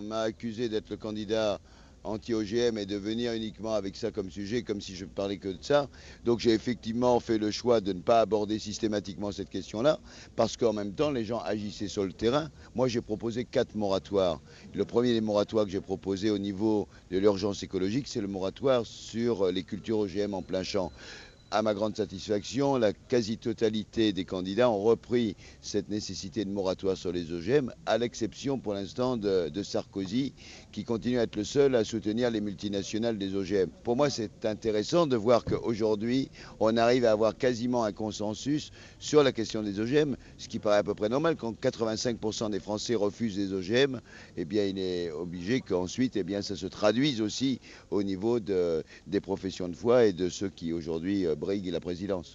m'a accusé d'être le candidat anti-OGM et de venir uniquement avec ça comme sujet, comme si je ne parlais que de ça. Donc j'ai effectivement fait le choix de ne pas aborder systématiquement cette question-là, parce qu'en même temps, les gens agissaient sur le terrain. Moi, j'ai proposé 4 moratoires. Le premier des moratoires que j'ai proposé au niveau de l'urgence écologique, c'est le moratoire sur les cultures OGM en plein champ. À ma grande satisfaction, la quasi-totalité des candidats ont repris cette nécessité de moratoire sur les OGM, à l'exception pour l'instant de Sarkozy, qui continue à être le seul à soutenir les multinationales des OGM. Pour moi, c'est intéressant de voir qu'aujourd'hui, on arrive à avoir quasiment un consensus sur la question des OGM, ce qui paraît à peu près normal. Quand 85% des Français refusent les OGM, eh bien, il est obligé qu'ensuite, eh bien, ça se traduise aussi au niveau des professions de foi et de ceux qui aujourd'hui briguent la présidence.